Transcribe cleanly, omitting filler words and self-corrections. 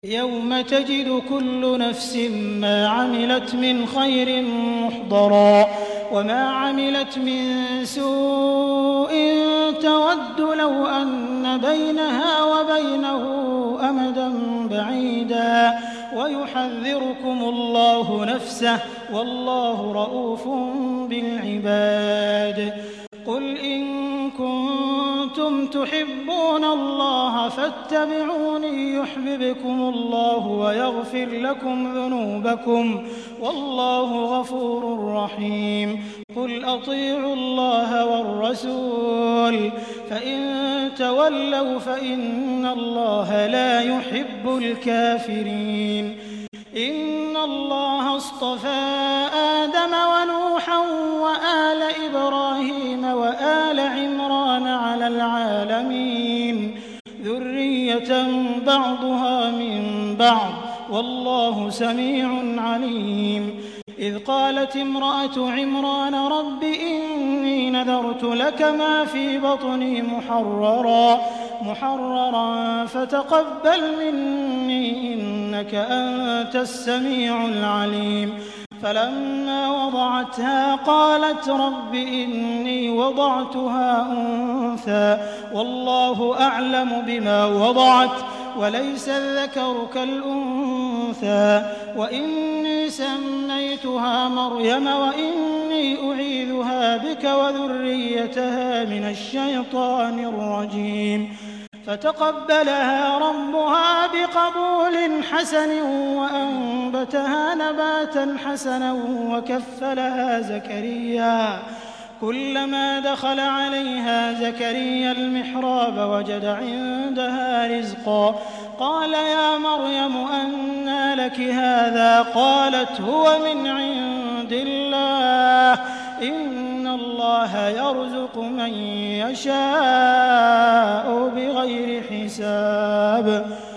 يَوْمَ تَجِدُ كُلُّ نَفْسٍ مَّا عَمِلَتْ مِنْ خَيْرٍ مُّحْضَرًا وَمَا عَمِلَتْ مِن سُوءٍ تَوَدُّ لَوْ أَنَّ بَيْنَهَا وَبَيْنَهُ أَمَدًا بَعِيدًا وَيُحَذِّرُكُمُ اللَّهُ نَفْسَهُ ۗ وَاللَّهُ رَءُوفٌ بِالْعِبَادِ. قُلْ إِن كُنتُمْ تُحِبُّونَ اللَّهَ فَاتَّبِعُونِي يُحْبِبْكُمُ اللَّهُ وَيَغْفِرْ لَكُمْ ذُنُوبَكُمْ ۗ وَاللَّهُ غَفُورٌ رَّحِيمٌ. قُلْ أَطِيعُوا اللَّهَ وَالرَّسُولَ ۖ فَإِن تَوَلَّوْا فَإِنَّ اللَّهَ لَا يُحِبُّ الْكَافِرِينَ. إِنَّ اللَّهَ اصْطَفَىٰ آدَمَ وَنُوحًا وَآلَ إِبْرَاهِيمَ وَآلَ عِمْرَانَ عَلَى الْعَالَمِينَ ذُرِّيَّةً بَعْضُهَا مِن بَعْضٍ ۖ وَاللَّهُ سَمِيعٌ عَلِيمٌ. إِذْ قَالَتِ امْرَأَتُ عِمْرَانَ رَبِّ إِنِّي نَذَرْتُ لَكَ مَا فِي بَطْنِي مُحَرَّرًا فَتَقَبَّلْ مِنِّي إِنَّكَ أَنتَ السَّمِيعُ الْعَلِيمُ. فَلَمَّا وَضَعَتْهَا قَالَتْ رَبِّ إِنِّي وَضَعْتُهَا أُنثَىٰ وَاللَّهُ أَعْلَمُ بِمَا وَضَعَتْ وَلَيْسَ الذَّكَرُ كَالْأُنثَىٰ وَإِنِّي سَمَّيْتُهَا مَرْيَمَ وَإِنِّي أُعِيذُهَا بِكَ وَذُرِّيَّتَهَا مِنَ الشَّيْطَانِ الرَّجِيمِ. فَتَقَبَّلَهَا رَبُّهَا بِقَبُولٍ حَسَنٍ وَأَنبَتَهَا نَبَاتًا حَسَنًا وَكَفَّلَهَا زَكَرِيَّا. كُلَّمَا دَخَلَ عَلَيْهَا زَكَرِيَّا الْمِحْرَابَ وَجَدَ عِندَهَا رِزْقًا قَالَ يَا مَرْيَمُ أَنَّىٰ لَكِ هَٰذَا ۖ قَالَتْ هُوَ مِنْ عِندِ اللَّهِ ۖ إِنَّ اللَّهَ يَرْزُقُ مَن يَشَاءُ بِغَيْرِ حِسَابٍ.